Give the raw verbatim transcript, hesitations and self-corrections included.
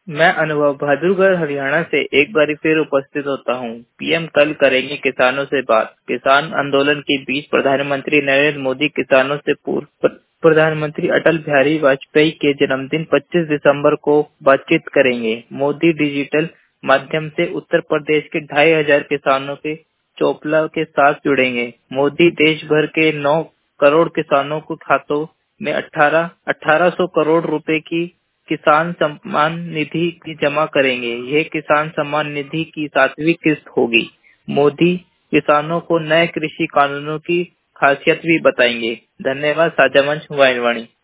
मैं अनुभव बहादुरगढ़ हरियाणा से एक बार फिर उपस्थित होता हूँ। पीएम कल करेंगे किसानों से बात। किसान आंदोलन के बीच प्रधानमंत्री नरेंद्र मोदी किसानों से पूर्व प्रधानमंत्री अटल बिहारी वाजपेयी के जन्मदिन पच्चीस दिसंबर को बातचीत करेंगे। मोदी डिजिटल माध्यम से उत्तर प्रदेश के ढाई हजार किसानों के चौपला के साथ जुड़ेंगे। मोदी देश भर के नौ करोड़ किसानों के खातों में अठारह अठारह सौ करोड़ रुपए की किसान सम्मान निधि की जमा करेंगे। यह किसान सम्मान निधि की सातवीं किस्त होगी। मोदी किसानों को नए कृषि कानूनों की खासियत भी बताएंगे। धन्यवाद। साझा मंच वाणी।